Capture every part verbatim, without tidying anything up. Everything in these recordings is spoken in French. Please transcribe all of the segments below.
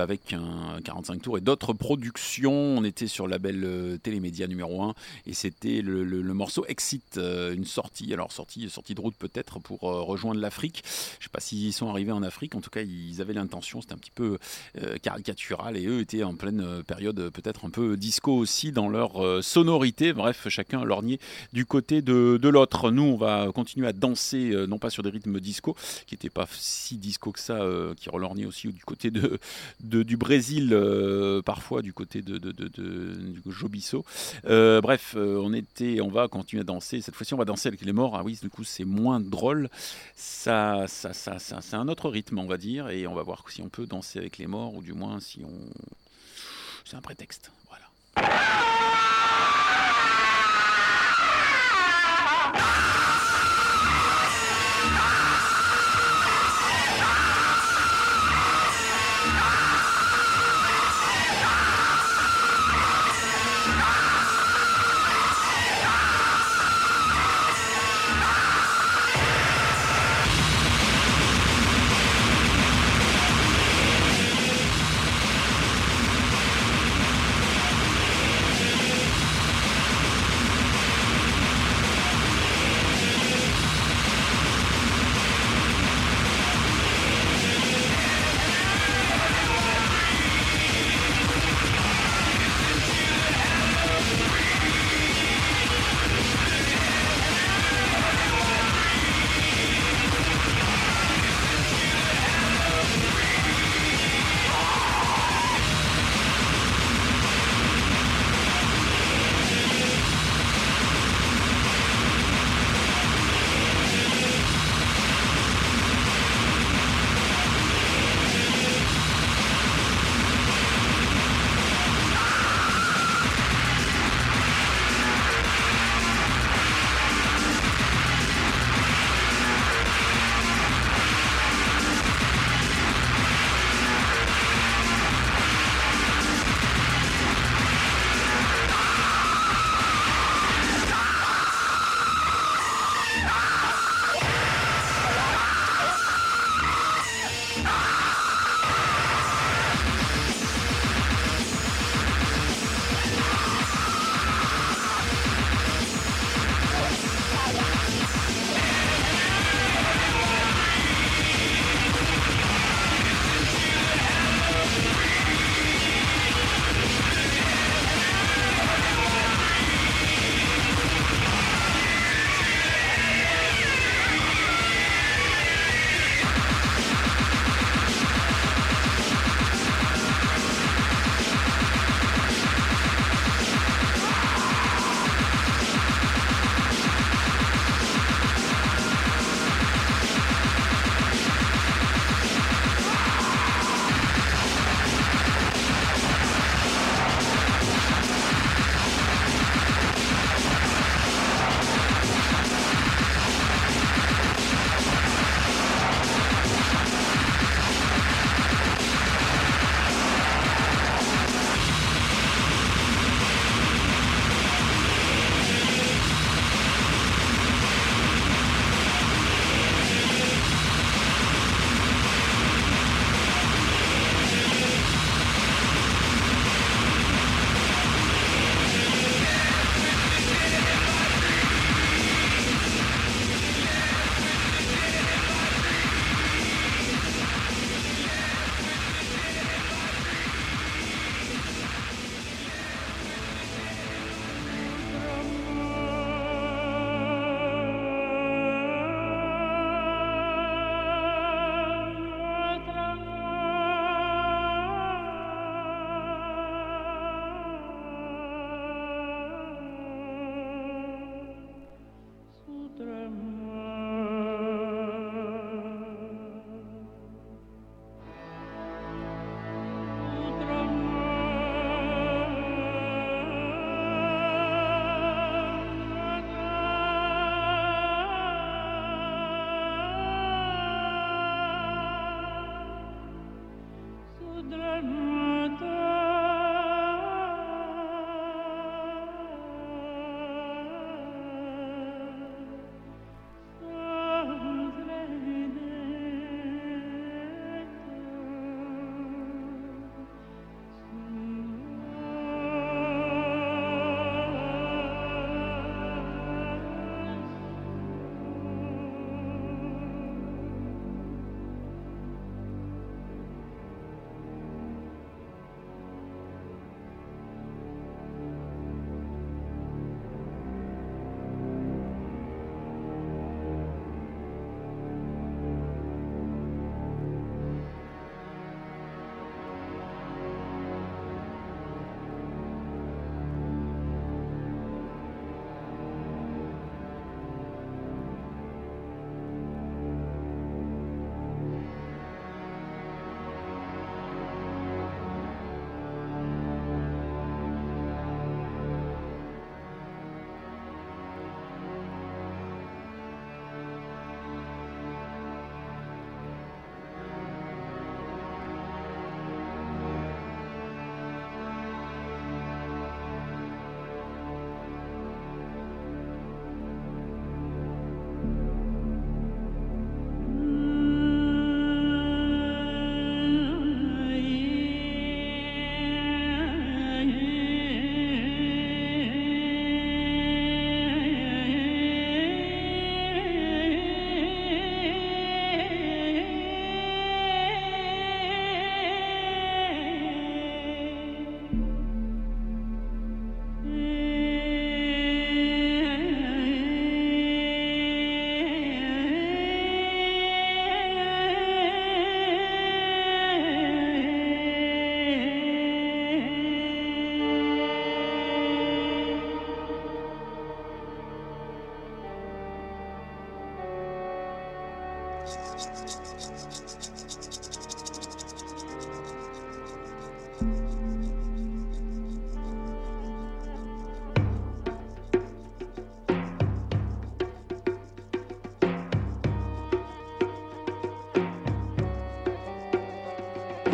avec un quarante-cinq tours et d'autres productions. On était sur le label euh, Télémédia numéro un et c'était le, le, le morceau Exit, euh, une sortie, alors sortie, sortie de route peut-être pour euh, rejoindre l'Afrique. Je ne sais pas s'ils sont arrivés en Afrique, en tout cas ils avaient l'intention, c'était un petit peu euh, caricatural et eux étaient en pleine euh, période euh, peut-être un peu disco aussi dans leur euh, sonorité. Bref, chacun lorgnait du côté de, de l'autre. Nous on va continuer à danser, euh, non pas sur des rythmes disco, qui n'étaient pas si disco que ça, euh, qui relorgnaient aussi du côté de, de, du Brésil, euh, parfois du côté de, de, de, de, du Jobisso. Euh, bref, euh, on, était, on va continuer à danser. Cette fois-ci, on va danser avec les morts. Ah oui, du coup, c'est moins drôle. Ça, ça, ça, ça, c'est un autre rythme, on va dire, et on va voir si on peut danser avec les morts, ou du moins si on... C'est un prétexte, voilà.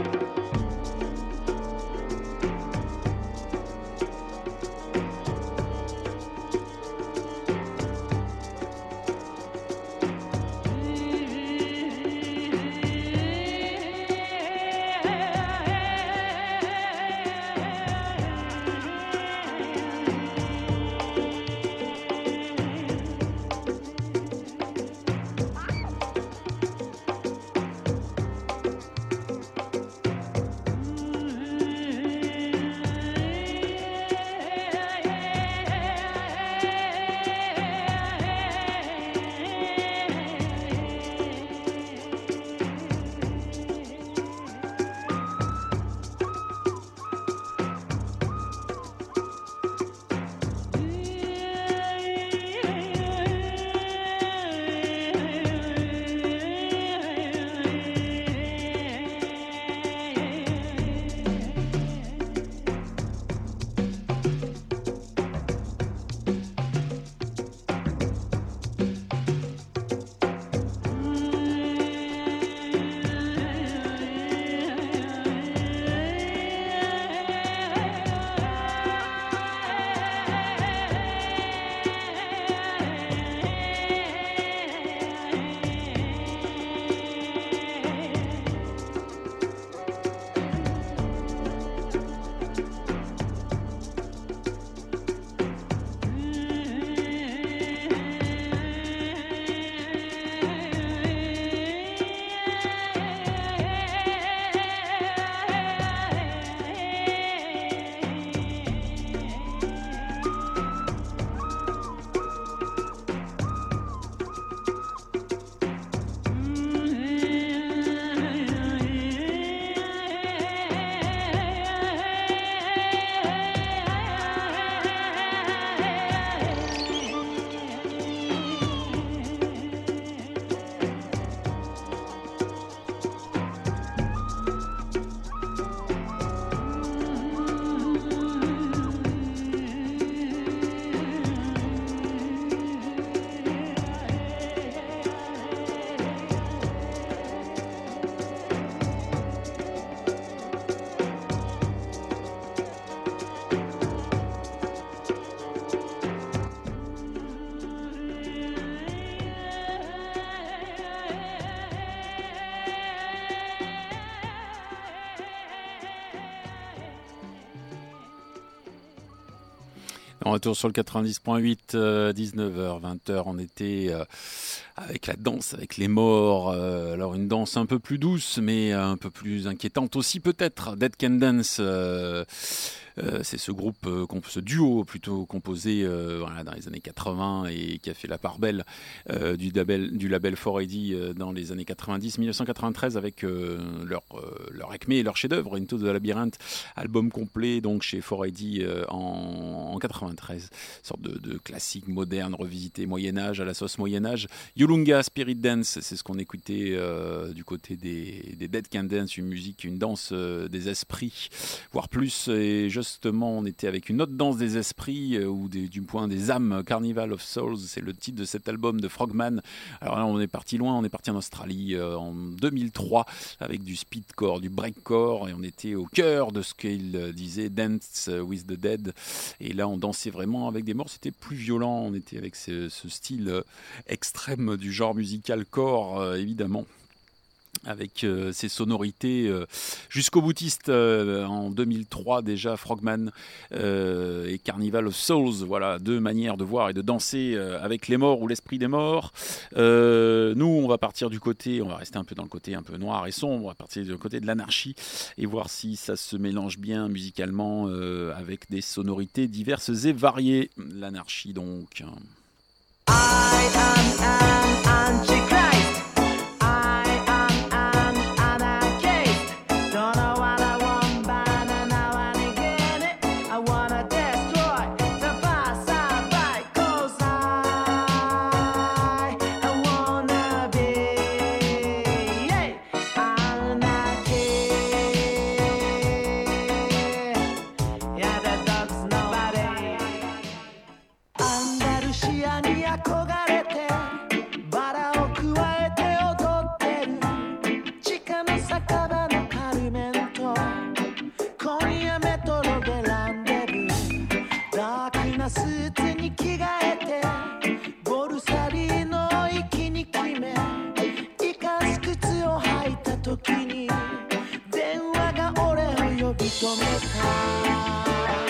En retour sur le quatre-vingt-dix point huit, euh, dix-neuf heures, vingt heures, on était euh, avec la danse, avec les morts. Euh, alors une danse un peu plus douce, mais un peu plus inquiétante aussi peut-être. Dead Can Dance, euh, euh, c'est ce groupe, euh, ce duo plutôt composé euh, voilà, dans les années quatre-vingts et qui a fait la part belle euh, du label, du label four A D euh, dans les années quatre-vingt-dix, dix-neuf cent quatre-vingt-treize avec euh, leur, euh, leur acmé et leur chef-d'œuvre, Into the Labyrinth, album complet donc chez four A D euh, en, en quatre-vingt-treize, sorte de, de classique moderne revisité Moyen-Âge à la sauce Moyen-Âge. Yulunga Spirit Dance, c'est ce qu'on écoutait euh, du côté des, des Dead Can Dance, une musique, une danse euh, des esprits, voire plus. Et justement, on était avec une autre danse des esprits euh, ou des, du point des âmes, Carnival of Souls, c'est le titre de cet album de Frogman. Alors là, on est parti loin, on est parti en Australie euh, en deux mille trois avec du speedcore, du breakcore, et on était au cœur de ce qu'il disait, Dance with the Dead. Et là, on dansait vraiment avec des morts, c'était plus violent, on était avec ce, ce style euh, extrême du genre musical core, euh, évidemment, avec euh, ses sonorités euh, jusqu'au boutiste euh, en deux mille trois déjà, Frogman euh, et Carnival of Souls, voilà, deux manières de voir et de danser euh, avec les morts ou l'esprit des morts. Euh, nous, on va partir du côté, on va rester un peu dans le côté un peu noir et sombre, on va partir du côté de l'anarchie et voir si ça se mélange bien musicalement euh, avec des sonorités diverses et variées. L'anarchie donc. I am an antichrist. 認めた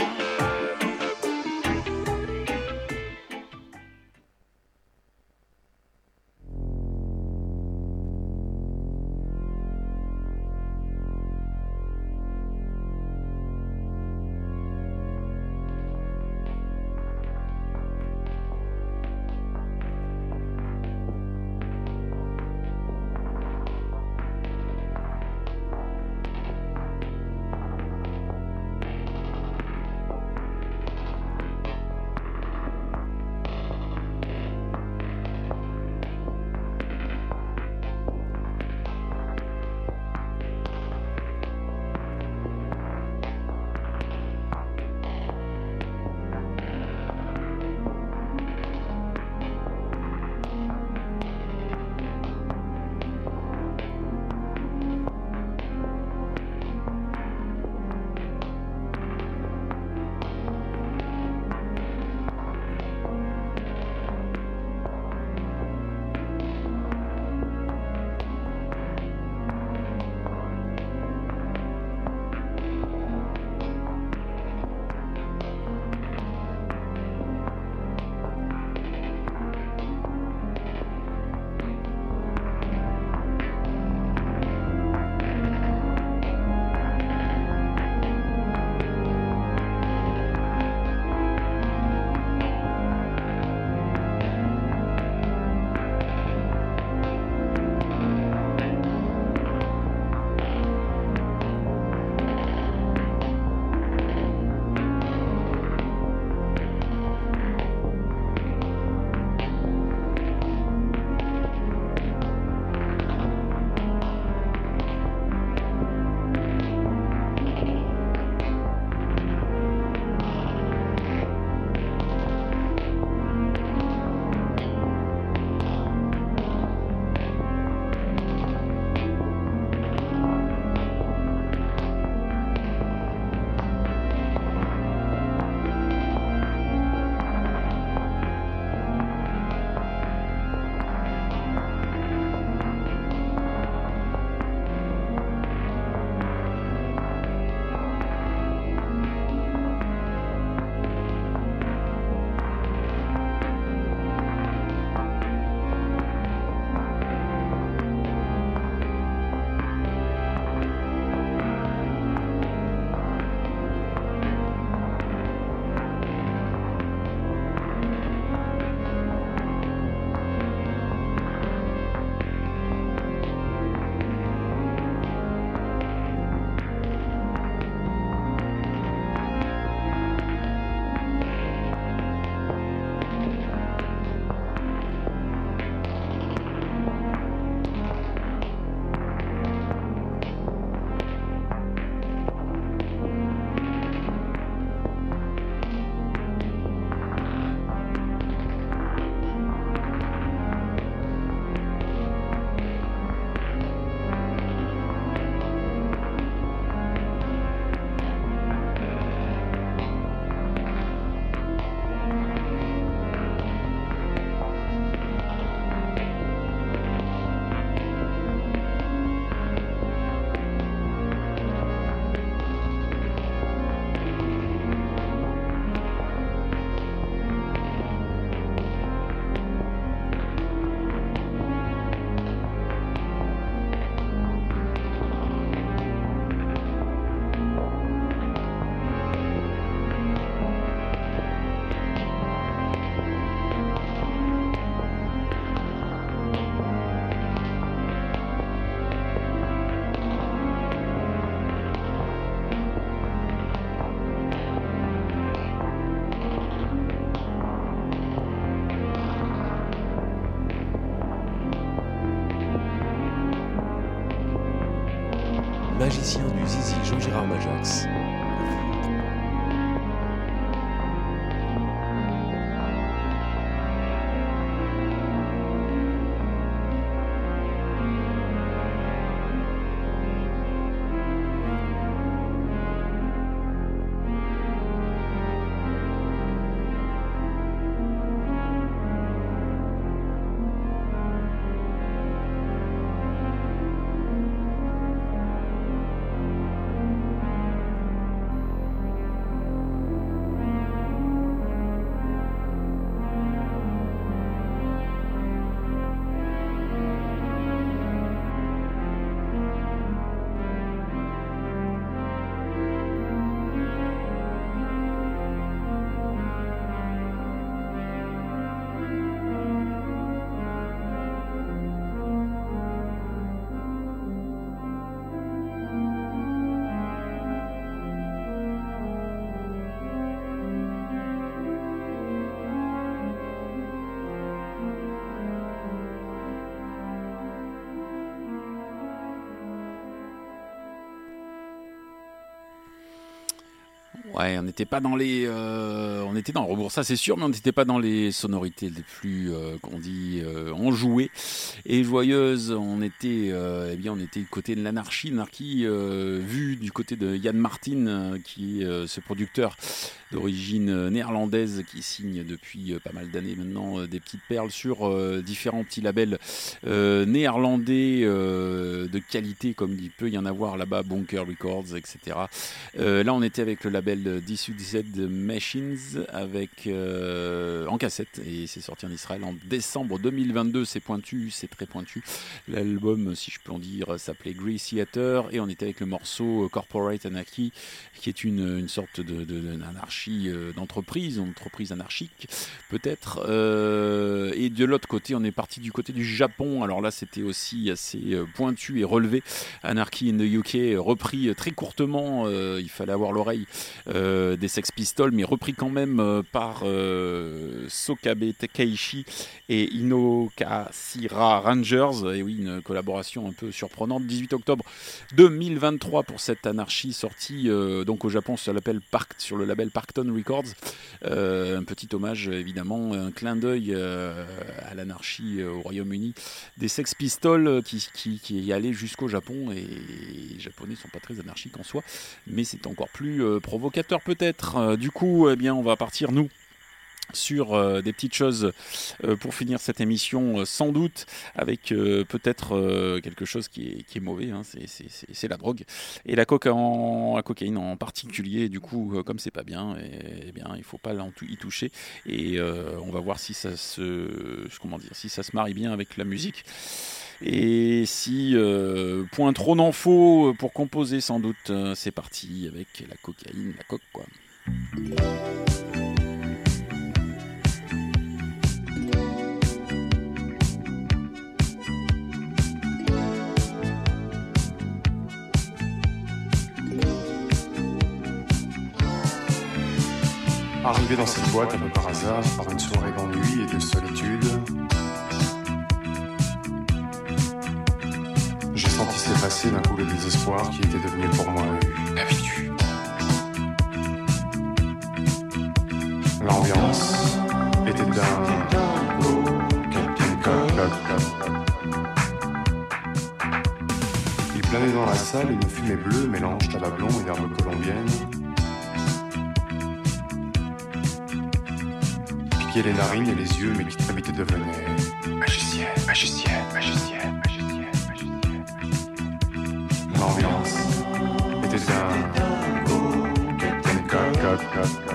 magicien du zizi Jean-Gérard Majax. Ouais, on n'était pas dans les, euh, on était dans le rebours, ça c'est sûr, mais on n'était pas dans les sonorités les plus, euh, qu'on dit, euh, enjouées et joyeuses. On était, euh, eh bien, on était du côté de l'anarchie, l'anarchie euh, vue du côté de Jan Martin, euh, qui est euh, ce producteur d'origine euh, néerlandaise qui signe depuis euh, pas mal d'années maintenant euh, des petites perles sur euh, différents petits labels euh, néerlandais euh, de qualité, comme il peut y en avoir là-bas, Bunker Records, et cetera. Euh, là, on était avec le label D C Z Machines avec, euh, en cassette, et c'est sorti en Israël en décembre deux mille vingt-deux. C'est pointu, c'est très pointu. L'album, si je peux en dire, s'appelait Grease Theater, et on était avec le morceau Corporate Anarchy, qui est une, une sorte de, de, d'anarchie euh, d'entreprise, une entreprise anarchique peut-être. Euh, et de l'autre côté, on est parti du côté du Japon. Alors là, c'était aussi assez euh, pointu et relevé. Anarchy in the U K, repris euh, très courtement, euh, il fallait avoir l'oreille, euh, des Sex Pistols, mais repris quand même euh, par euh, Sokabe Takeishi et Inokashira Rangers. Et oui, une collaboration un peu surprenante. dix-huit octobre deux mille vingt-trois pour cette anarchie sortie euh, donc au Japon sur, Park, sur le label Parkton Records. Euh, un petit hommage évidemment, un clin d'œil euh, à l'anarchie euh, au Royaume-Uni des Sex Pistols qui, qui, qui est allé jusqu'au Japon, et les Japonais sont pas très anarchiques en soi, mais c'est encore plus euh, provocateur peut-être. Euh, du coup, eh bien, on va partir nous sur euh, des petites choses euh, pour finir cette émission, euh, sans doute avec euh, peut-être euh, quelque chose qui est, qui est mauvais, hein, c'est, c'est, c'est, c'est la drogue et la, coca en, la cocaïne en particulier. Du coup, euh, comme c'est pas bien, et, et bien il faut pas y toucher, et euh, on va voir si ça se comment dire si ça se marie bien avec la musique. Et si euh, point trop n'en faut pour composer, sans doute, euh, c'est parti avec la cocaïne, la coque quoi. Arrivé dans cette boîte un peu par hasard, par une soirée d'ennui et de solitude, j'ai senti s'effacer d'un coup le désespoir qui était devenu pour moi une habitude. L'ambiance était d'un oh, Captain Cock. Il planait dans la salle une fumée bleue, mélange tabac blond et d'herbes colombiennes, piquait les narines et les yeux, mais qui très vite devenait magicienne, magicienne, magicienne, magicienne, magicienne. L'ambiance était d'un oh, Captain Cock.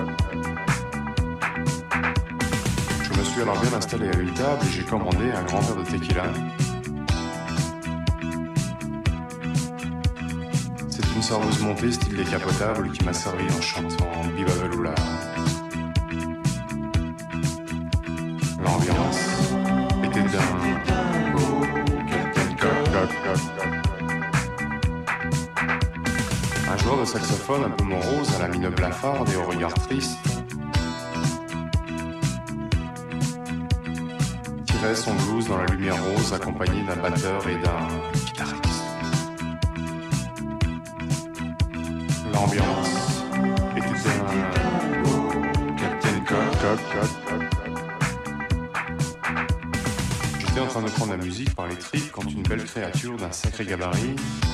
Je me suis alors bien installé à une table et j'ai commandé un grand verre de tequila. C'est une serveuse montée style décapotable qui m'a servi en chantant Viva Veloula. L'ambiance était d'un oh, Captain Cock. Un joueur de saxophone un peu morose à la mine blafarde et au regard triste tirait son blues dans la lumière rose accompagné d'un batteur et d'un guitariste. L'ambiance était d'un oh, Captain Cock. J'étais en train de prendre la musique par les tripes quand une belle créature d'un sacré gabarit,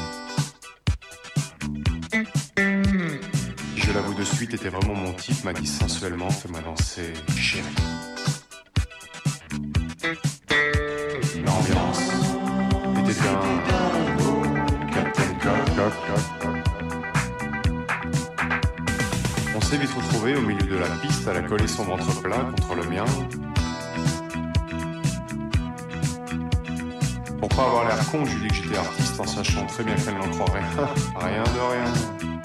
qui je l'avoue de suite était vraiment mon type, m'a dit sensuellement: fais-moi danser, chérie. L'ambiance était d'un oh, Captain Cock. On s'est vite retrouvé au milieu de la piste, elle a collé son ventre plat contre le mien. Pour pas avoir l'air con, je lui dis que j'étais artiste en sachant très bien qu'elle n'en croirait rien de rien.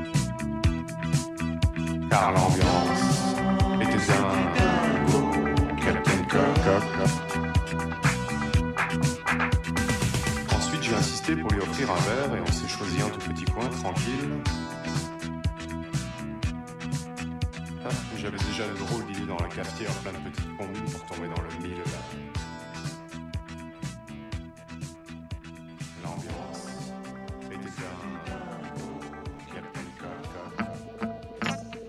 Car l'ambiance était un oh, Captain Cock. Ensuite, j'ai insisté pour lui offrir un verre et on s'est choisi un tout petit coin tranquille. Ah, j'avais déjà de drôles d'idées dans la cafetière, plein de petites combines pour tomber dans le mille. L'ambiance était un oh, Captain Cock.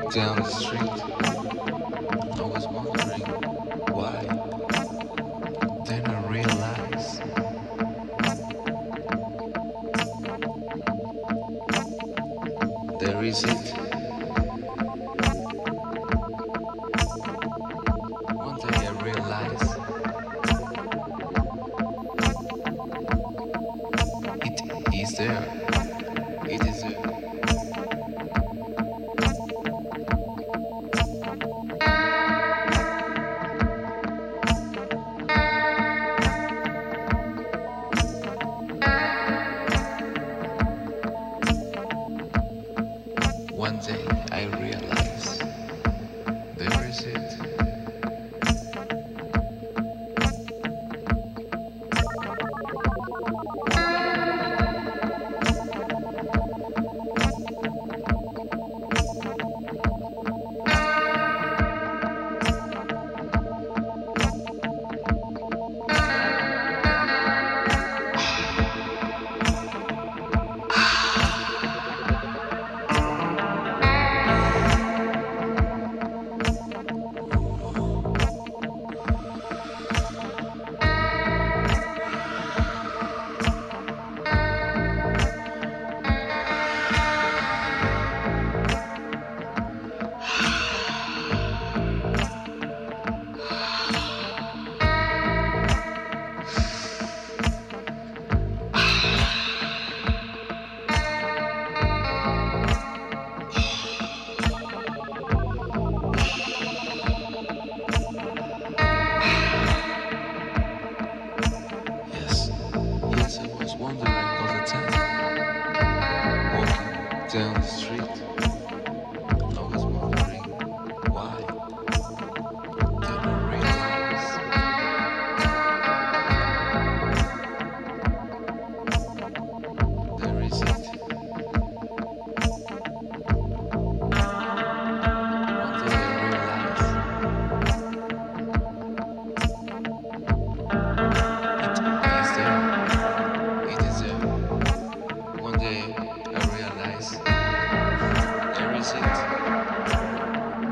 down the street. I was wondering why. Then I realized there is it. One day I realized it is there. It is there. One day I realize there is it. Yes, yes, I was wondering all the time. Walking down the street, I was wondering why. Then I realized there is it. One day I realized it is there. It is there. One day I realized there is it.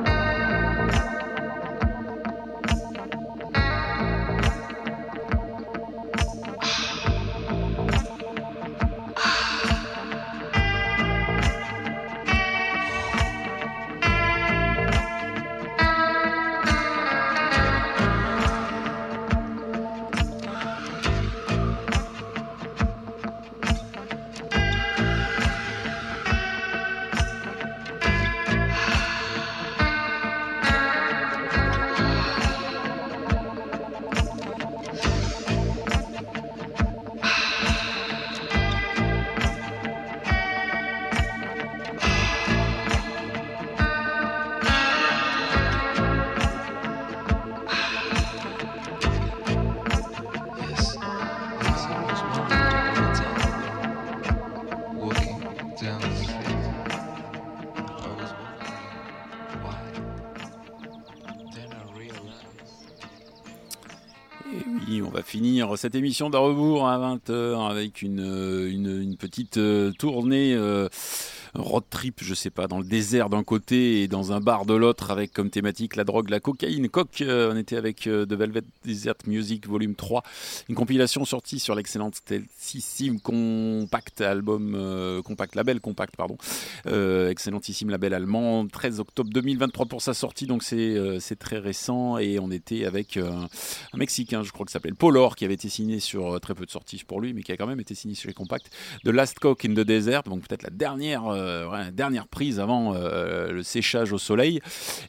Yes, yes, I was wondering all the time. Walking down the street, I was wondering why. Then I realized. Et oui, on va finir cette émission de rebours à vingt heures avec une, euh, une, une petite euh, tournée euh, road trip, je sais pas, dans le désert d'un côté et dans un bar de l'autre, avec comme thématique la drogue, la cocaïne. Coq, euh, on était avec euh, The Velvet Desert Music Volume trois, une compilation sortie sur l'excellente excellentissime compact album, euh, compact label compact, pardon, euh, excellentissime label allemand, treize octobre deux mille vingt-trois pour sa sortie, donc c'est euh, c'est très récent. Et on était avec euh, un Mexicain, je crois que s'appelle Polor, qui avait été signé sur euh, très peu de sorties pour lui, mais qui a quand même été signé sur les compacts, The Last Cock in the Desert, donc peut-être la dernière euh, ouais, dernière prise avant euh, le séchage au soleil.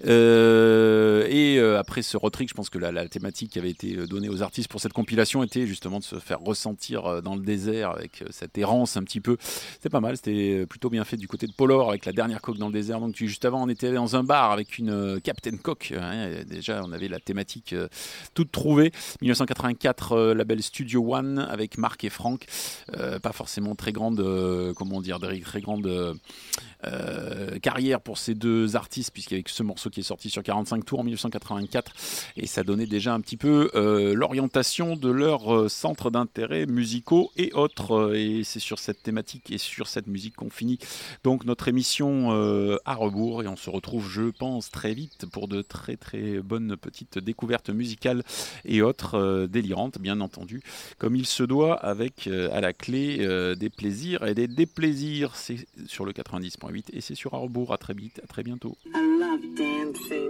Euh, et euh, après ce road trip, je pense que la, la thématique qui avait été donnée aux artistes pour cette compilation était justement de se faire ressentir dans le désert avec cette errance un petit peu. C'était pas mal, c'était plutôt bien fait du côté de Polor avec la dernière coque dans le désert. Donc juste avant, on était dans un bar avec une Captain Coke. Hein, déjà, on avait la thématique euh, toute trouvée. dix-neuf cent quatre-vingt-quatre, euh, label Studio One avec Marc et Franck. Euh, pas forcément très grande, euh, comment dire, très grande. Euh, euh, carrière pour ces deux artistes, puisqu'avec ce morceau qui est sorti sur quarante-cinq tours en dix-neuf cent quatre-vingt-quatre, et ça donnait déjà un petit peu euh, l'orientation de leurs euh, centres d'intérêt musicaux et autres. Et c'est sur cette thématique et sur cette musique qu'on finit donc notre émission euh, à rebours, et on se retrouve, je pense, très vite pour de très très bonnes petites découvertes musicales et autres euh, délirantes, bien entendu, comme il se doit, avec euh, à la clé euh, des plaisirs et des déplaisirs. C'est sur le quatre-vingt-dix point huit et c'est sur à rebours. À très vite, à très bientôt. I love dancing.